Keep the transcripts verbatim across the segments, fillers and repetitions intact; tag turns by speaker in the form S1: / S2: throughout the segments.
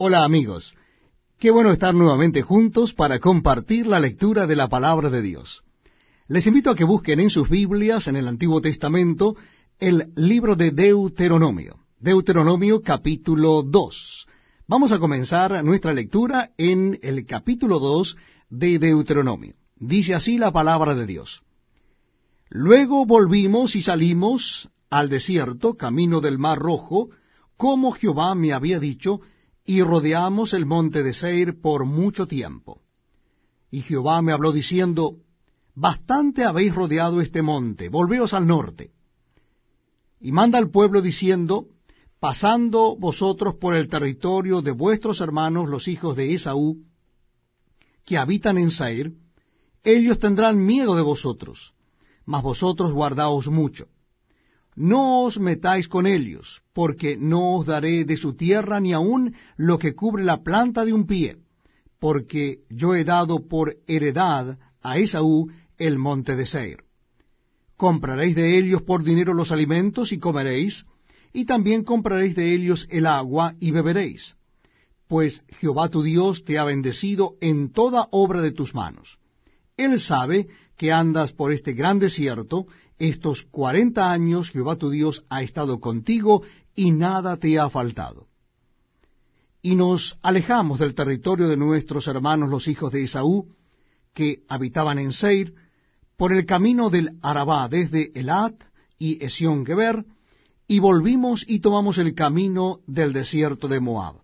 S1: Hola amigos, qué bueno estar nuevamente juntos para compartir la lectura de la palabra de Dios. Les invito a que busquen en sus Biblias, en el Antiguo Testamento, el libro de Deuteronomio. Deuteronomio capítulo dos. Vamos a comenzar nuestra lectura en el capítulo dos de Deuteronomio. Dice así la palabra de Dios. Luego volvimos y salimos al desierto, camino del Mar Rojo, como Jehová me había dicho, y rodeamos el monte de Seir por mucho tiempo. Y Jehová me habló diciendo, bastante habéis rodeado este monte, volveos al norte. Y manda al pueblo diciendo, pasando vosotros por el territorio de vuestros hermanos los hijos de Esaú, que habitan en Seir, ellos tendrán miedo de vosotros, mas vosotros guardaos mucho. No os metáis con ellos, porque no os daré de su tierra ni aun lo que cubre la planta de un pie, porque yo he dado por heredad a Esaú el monte de Seir. Compraréis de ellos por dinero los alimentos y comeréis, y también compraréis de ellos el agua y beberéis, pues Jehová tu Dios te ha bendecido en toda obra de tus manos. Él sabe que andas por este gran desierto, estos cuarenta años Jehová tu Dios ha estado contigo, y nada te ha faltado. Y nos alejamos del territorio de nuestros hermanos los hijos de Esaú, que habitaban en Seir, por el camino del Arabá, desde Elat y Esión-Geber, y volvimos y tomamos el camino del desierto de Moab.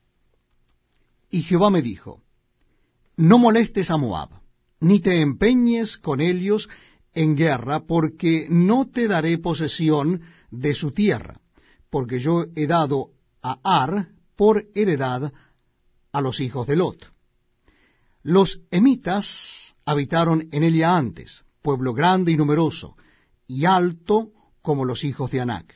S1: Y Jehová me dijo, no molestes a Moab, ni te empeñes con ellos en guerra, porque no te daré posesión de su tierra, porque yo he dado a Ar por heredad a los hijos de Lot. Los emitas habitaron en ella antes, pueblo grande y numeroso, y alto como los hijos de Anac.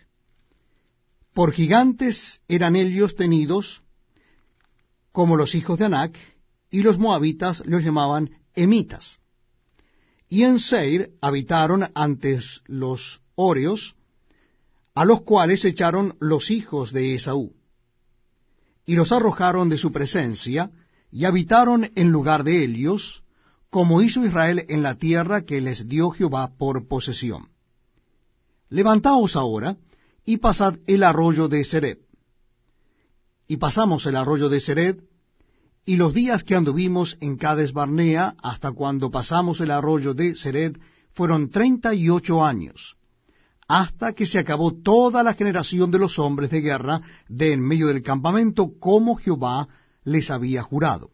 S1: Por gigantes eran ellos tenidos como los hijos de Anac, y los moabitas los llamaban emitas. Y en Seir habitaron antes los horeos, a los cuales echaron los hijos de Esaú, y los arrojaron de su presencia, y habitaron en lugar de ellos, como hizo Israel en la tierra que les dio Jehová por posesión. Levantaos ahora, y pasad el arroyo de Sered. Y pasamos el arroyo de Sered, y los días que anduvimos en Cades Barnea, hasta cuando pasamos el arroyo de Sered, fueron treinta y ocho años, hasta que se acabó toda la generación de los hombres de guerra de en medio del campamento, como Jehová les había jurado.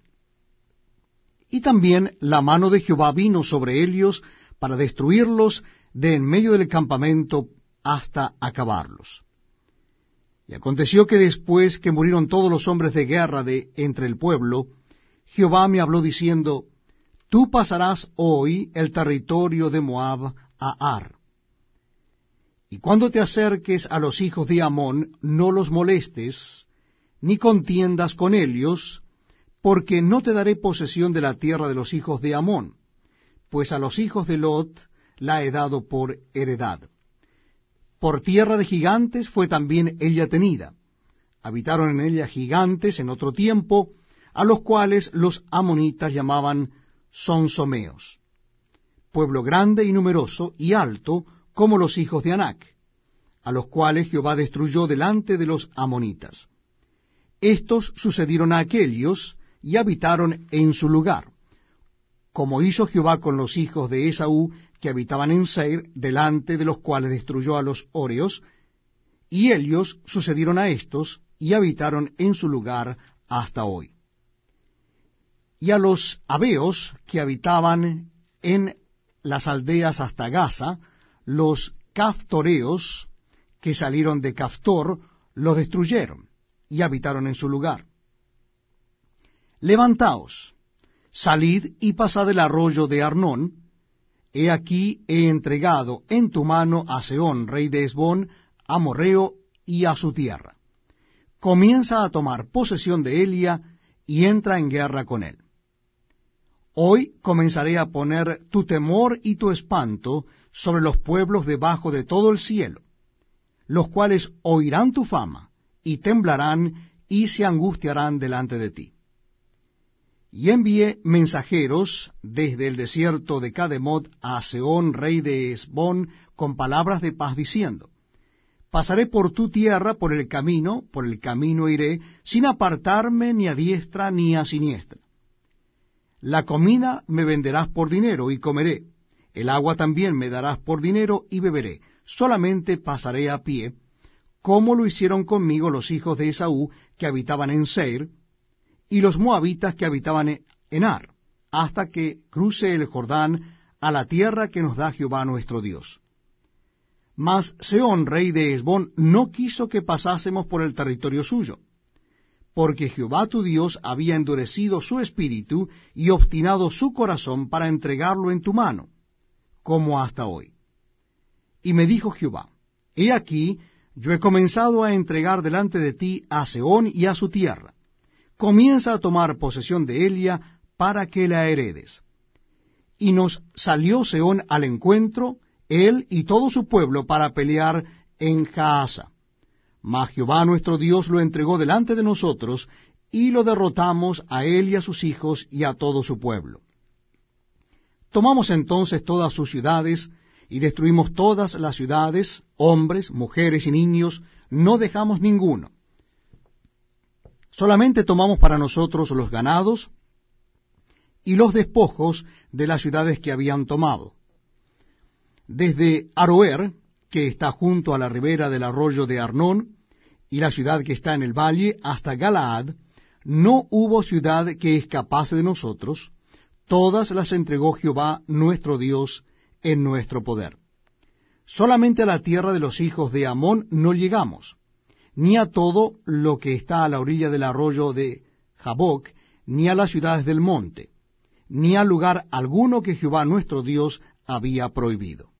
S1: Y también la mano de Jehová vino sobre ellos para destruirlos de en medio del campamento hasta acabarlos. Y aconteció que después que murieron todos los hombres de guerra de entre el pueblo, Jehová me habló diciendo, tú pasarás hoy el territorio de Moab a Ar. Y cuando te acerques a los hijos de Amón, no los molestes, ni contiendas con ellos, porque no te daré posesión de la tierra de los hijos de Amón, pues a los hijos de Lot la he dado por heredad. Por tierra de gigantes fue también ella tenida. Habitaron en ella gigantes en otro tiempo, a los cuales los amonitas llamaban sonsomeos, pueblo grande y numeroso y alto como los hijos de Anac, a los cuales Jehová destruyó delante de los amonitas. Estos sucedieron a aquellos y habitaron en su lugar, como hizo Jehová con los hijos de Esaú, que habitaban en Seir, delante de los cuales destruyó a los horeos, y ellos sucedieron a estos, y habitaron en su lugar hasta hoy. Y a los habeos, que habitaban en las aldeas hasta Gaza, los caftoreos, que salieron de Caftor, los destruyeron, y habitaron en su lugar. Levantaos, salid y pasad el arroyo de Arnón. He aquí he entregado en tu mano a Sehón, rey de Hesbón, amorreo, y a su tierra. Comienza a tomar posesión de Elia, y entra en guerra con él. Hoy comenzaré a poner tu temor y tu espanto sobre los pueblos debajo de todo el cielo, los cuales oirán tu fama, y temblarán, y se angustiarán delante de ti. Y envié mensajeros desde el desierto de Cademot a Sehón, rey de Hesbón, con palabras de paz, diciendo, pasaré por tu tierra por el camino, por el camino iré, sin apartarme ni a diestra ni a siniestra. La comida me venderás por dinero y comeré, el agua también me darás por dinero y beberé, solamente pasaré a pie, como lo hicieron conmigo los hijos de Esaú que habitaban en Seir, y los moabitas que habitaban en Ar, hasta que cruce el Jordán a la tierra que nos da Jehová nuestro Dios. Mas Sehón, rey de Hesbón, no quiso que pasásemos por el territorio suyo, porque Jehová tu Dios había endurecido su espíritu y obstinado su corazón para entregarlo en tu mano, como hasta hoy. Y me dijo Jehová, he aquí, yo he comenzado a entregar delante de ti a Sehón y a su tierra. Comienza a tomar posesión de ella para que la heredes. Y nos salió Sehón al encuentro, él y todo su pueblo, para pelear en Jaasa. Mas Jehová nuestro Dios lo entregó delante de nosotros, y lo derrotamos a él y a sus hijos y a todo su pueblo. Tomamos entonces todas sus ciudades, y destruimos todas las ciudades, hombres, mujeres y niños, no dejamos ninguno. Solamente tomamos para nosotros los ganados y los despojos de las ciudades que habían tomado. Desde Aroer, que está junto a la ribera del arroyo de Arnón, y la ciudad que está en el valle, hasta Galaad, no hubo ciudad que escapase de nosotros, todas las entregó Jehová nuestro Dios en nuestro poder. Solamente a la tierra de los hijos de Amón no llegamos, ni a todo lo que está a la orilla del arroyo de Jaboc, ni a las ciudades del monte, ni a lugar alguno que Jehová nuestro Dios había prohibido.